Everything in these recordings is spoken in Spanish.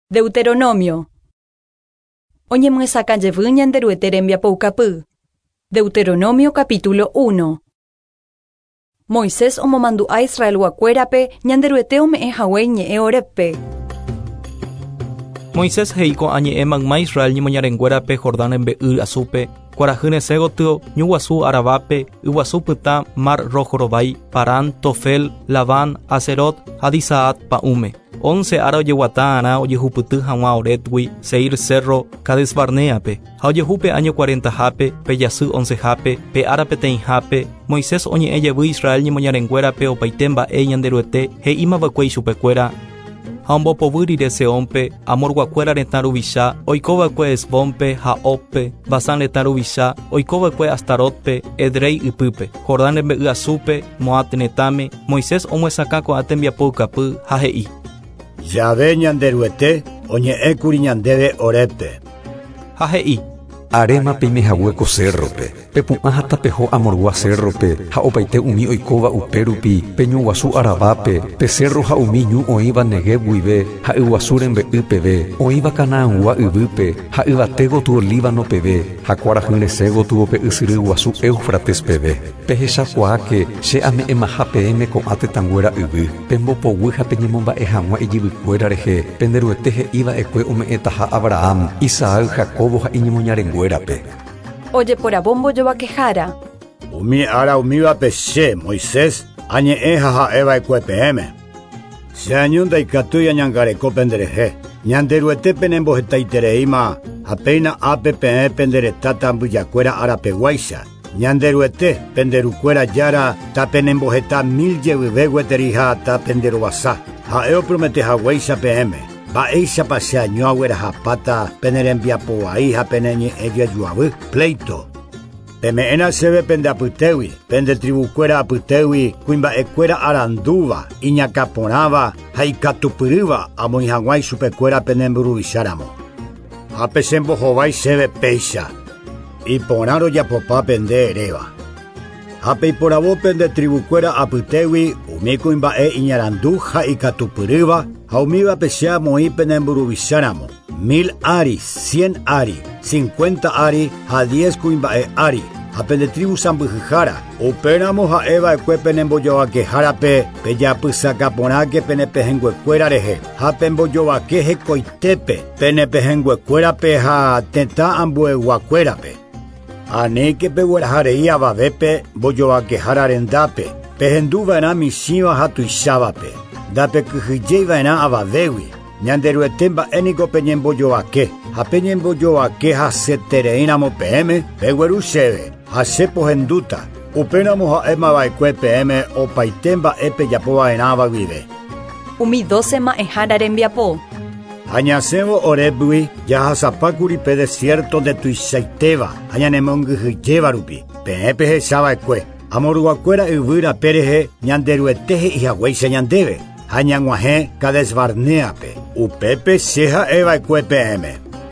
Deuteronomio. Oñemyasakãjevy ñanderuete rembiapoukapy. Deuteronomio capítulo 1. Moisés omomandu'a Israelguakuérape ñanderuete ome'ẽ haguéi ñe'ẽ orépe. Moisés he'íko añe'ẽ mayma Israel ñemoñarenguérape Jordán rembe'y asúpe, kuarahynyse gotyo ñuguasu Aravápe, yguasu pytã Mar Rojo rovái, Parán, Tofel, Labán, Aserot, Hadisaat pa'ũme. 11 ára ojeguata'arã ojehupyty hag̃ua orétgui Seir Cerro Kades Barneape, ha ojehúpe año 40hápe, pe jasy 11hápe, pe ára peteĩhápe, Moisés oñe'ẽjevy Israel ñemoñarenguérape opaite mba'e ñanderuete he'ímava'ekuéi chupekuéra, ha ombopovy rire Seónpe, amorguakuéra retã ruvicha, oikova'ekue Esbónpe ha Óppe, Basán retã ruvicha, oikova'ekue Astarotpe, Edrei ypýpe, Jordán rembe'y asúpe, Moab retãme. Moisés omoesakã ko'ã tembiapoukapy ha he'i: Jave ñanderuete oñe'ẽkuri ñandéve orépe. Ha he'i: Arémape imehaguéko cerrope, pepu'ã ha tapeho amorgua cerrope, ha opaite umi oikóva upérupi, pe ñuguasu Aravápe, pe cerro ha umi ñu oĩva Negev guive, ha yguasu rembe'y peve, oĩva Kanaãngua yvýpe, ha yvate gotyo Líbano peve, ha kuarahyresẽ gotyo pe ysyry guasu Éufrates peve. Pehechakuaáke che ame'ẽmaha peẽme ko'ã tetãnguéra yvy, pe mbopoguy ha peñemomba'e hag̃ua ijyvykuéra rehe, penderuete he'íva'ekue ome'ẽtaha Abraham, Isaac, Jacobo ha iñemoñarenguérape. Ojeporavo mbojovakehára. Umi ára umívape che Moisés añe'ẽ ha ha'eva'ekue peẽme. Che añu ndaikatúi añangareko penderehe. Ñanderuete penembohetaitereíma ha péina ápe peẽ penderetáta mbyjakuéra arapeguáicha. Ñanderuete penderukuéra jára ta penemboheta 1000 jevyve gueteriha ta penderovasa. Ha'e oprometehaguáicha peẽme. Mba'éichapa che año aguerahapáta penerembiapovai ha peneñe'ẽjoajuavy pleito. Peme'ẽna chéve pendeapytégui, pendetribukuéra apytégui, kuimba'ekuéra arandúva, iñakaporãva ha ikatupyrýva amoĩhag̃uái chupekuéra penemburuvicharamo. Ha pechembohovái chéve péicha. Iporã rojapopa pende eréva. Ha peiporavo pendetribukuéra apytégui umi kuimba'e iñarandu ha ikatupyrýva ha umívape che amoĩ penemburuvicharamo. 1000 ari, 100 ari, 50 ari ha 10 kuimba'e ari. Ha pendetribu sãmbyhyhára upéramo ha'eva'ekue penembojovakehárape pejapysakaporãke penepehenguekuéra rehe ha pembojovake hekoitépe penepehenguekuérape ha tetã ambueguakuérape. Aníke pegueraharei avavépe mbojovakehára rendápe, pehendúva'erã michĩva ha tuichávape, ndapekyhyjéiva'erã avavégui. Ñanderuete mba'éniko peñembojovake, ha peñembojovake hasetereíramo peẽme pegueru chéve, ha chepohendúta. Upéramo ha'émava'ekue peẽme opaite mba'e pejapova'erãva guive. Umi 12 ma'ẽhára rembiapo. Añasẽvo orépygui jahasapákuri pe desierto de tuichaitéva ha ñanemongyhyjéva rupi, peẽ pehechava'ekue. Amorguakuéra yvýrape rehe ñanderuete he'ihaguáicha ñandéve ha ñag̃uahẽ Kades Barneape, upépe che ha'eva'ekue peẽme.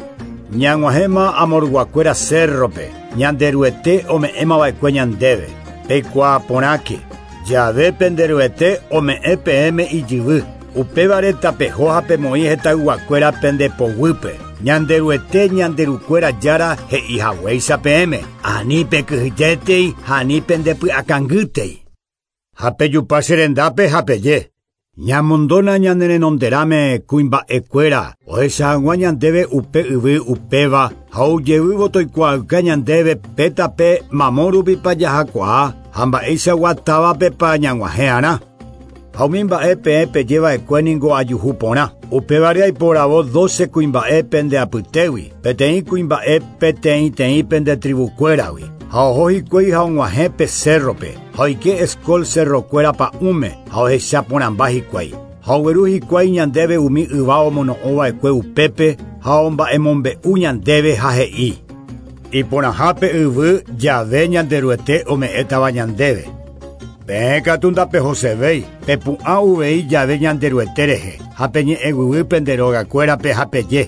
Ñag̃uahẽma amorguakuéra cerrope, ñanderuete ome'ẽmava'ekue ñandéve. Peikuaa porãke, jave penderuete ome'ẽ peẽme ijyvy. Upévare tapeho ha pemoĩ hetayguakuéra pendepoguýpe. Ñanderuete ñanderukuéra jára he'ihaguéicha peẽme, ani pekyhyjétei ha ani pendepy'akangýtei. Ha pejupa che rendápe ha peje. Ñamondóna ñanerenonderãme kuimba'ekuéra ohecha hag̃ua ñandéve upe yvy upéva ha ojevývo toikuaa'yka ñandéve pétape mamórupípa jahakuaa ha mba'éicha guatávapepa ñag̃uahẽ'arã. Ha umi mba'e peẽ pejeva'ekue ningo ajuhu porã. Upévare aiporavo 12 kuimba'e pendeapytégui, peteĩ kuimba'e peteĩteĩ pendetribukuéragui. Ha oho hikuái ha og̃uahẽ pe cerrope, ha oike Escol cerrokuéra pa'ũme, ha ohecha porãmba hikuái. Ha ogueru hikuái ñandéve umi yva omono'õva'ekue upépe ha omba'emombe'u ñandéve ha he'i: Iporãhápe yvy jave ñanderuete ome'ẽtava ñandéve. Peẽ katu ndapehosevéi, pepu'ã uvei jave ñanderuete rehe ha peñe'ẽguývy penderogakuérape ha peje.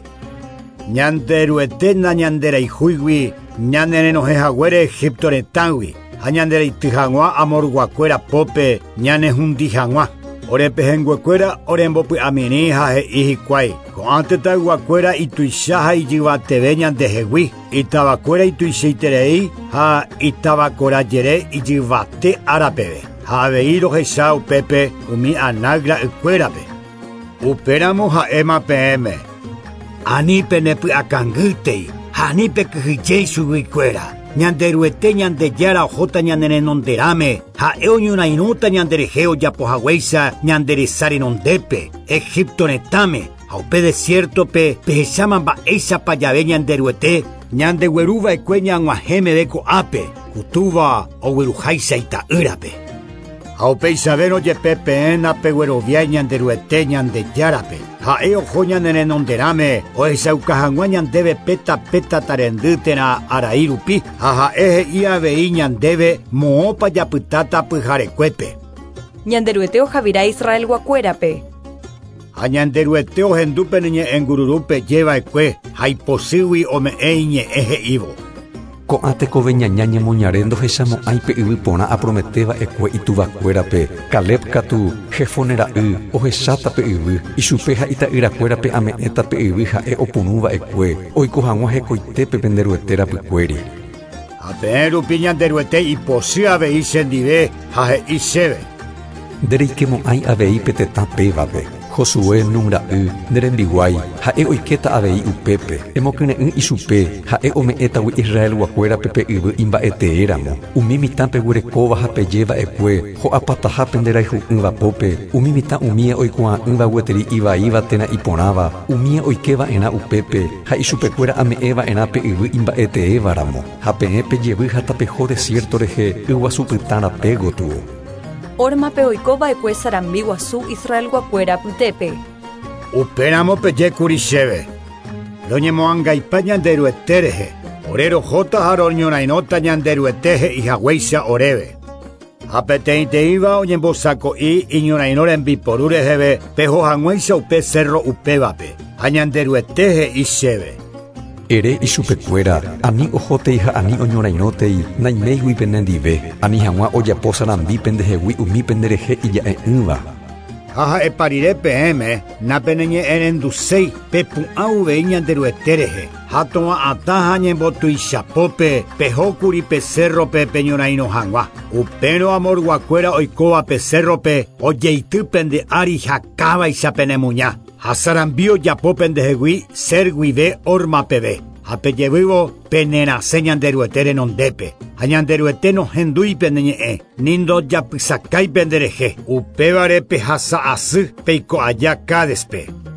Ñanderuete nañanderayhúigui ñanerenohehaguére Egipto retãgui ha ñandereity hag̃ua amorguakuéra pópe ñanehũndi hag̃ua. ore pehenguekuera orembopi amini hahe ihikuai. Koanteta guakuera ituishaha ijivate ñandehegui. Itavakuera ituiseiterei ha itavakora jere ijivate arapeve. Havei rohecha upépe umi anagra ikuérape. Upéramo ha'éma peẽme. Anípe nepy'akangýtei, ha anípe kyhyjéi chuguikuéra. Ñanderuete ñandejára ohóta ñanerenonderãme, ha'e oñorairũta ñanderehe ojapohaguéicha ñanderesã renondépe, Egipto retãme, ha upe desiertope pehecháma mba'éichapa jave ñanderuete, ñandegueruva'ekue ñag̃uahẽmeve ko'ápe, kutúva ogueruháicha ita'ýrape. Ha upéichave rojepe peẽnape gueroviái ñanderuete ñandejárape. Ha'e oho ñanerenonderãme ohechauka hag̃ua ñandéve péta tarendýtera arai rupi, ha ha'e he'i avei ñandéve moõpa japytáta pyharekuépe. Ñanderuete ohavírã Israel guakuérape. Ha ñanderuete ohendúpe ñe'ẽngururúpe jeva'ekue ha iposýgui ome'ẽ iñe'ẽ he'ívo. Ko'ãtekove ñaña ñemoñarendo hechamo'ãipe yvy porã aprometeva'ekue ituvakuérape. Caleb katu hefonera'y ohechátape yvy. Ichupe ha ita'yrakuérape ame'ẽtape yvy ha'e oporũva'ekue. Oiko hag̃ua hekoitépe penderuete rapykuéri. Ha peẽ rupi ñanderuete iposy avei chendive ha he'i chéve. Ndereikemo'ãi avei pe tetã pévape. Josué nungra'y nderembiguái ha'e oikéta avei upépe. Emokyre'ỹ ichupe ha'e ome'ẽtagui Israel guakuérape pe yvy imba'eteéramo. Umi mitãpe gurekóva ha pejeva'ekue ho'apataha penderaihu'ỹvapópe. Umi mitã umíe oikuaa'ỹva gueteri ivaívantena iporãva. Umíe oikeva'erã upépe ha ichupekuéra ame'ẽva'erã pe yvy imba'eteévaramo. Ha peẽ pejevy ha tapeho desierto rehe yguasupytãrape gotúvo. Ormape oikova'ekue sarambi guasu Israel guakuéra pytépe. Upéramo pejékuri chéve. Roñemo'ãngaipa ñanderuete rehe. Ore rohóta ha roñorairõta ñanderuete he'ihag̃uáicha oréve. Ha peteĩteĩva oñembosako'i iñorairõ rembiporu reheve peho hag̃uáicha upe cerro upévape. Ha ñanderuete he'i chéve. Ere ichupekuéra ani ohótei ha ani oñorairõtei naiméigui penendive. Ani hag̃ua ojapo sarambi pendehegui umi penderehe ija'e'ỹva. Ha ha'eparire peẽme napeneñe'ẽrenduséi pepu'ã uvei ñanderuete rehe. Ha to'ã'atã ha ñembotuichapópe pehókuri pe cerrope peñorairõ hag̃ua. Upérõ amorguakuéra oikóva pe cerrope ojeity pende ári hakávaicha penemuña. Ha sarambi ojapo pendehegui ser guive ormapeve. Ha pejevývo penerasẽ ñanderuete renondépe. Ha ñanderuete nohendúi pendeñe'ẽ. Ni ndojapysakái penderehe. Upévare pehasa asy peiko'aja Kádespe.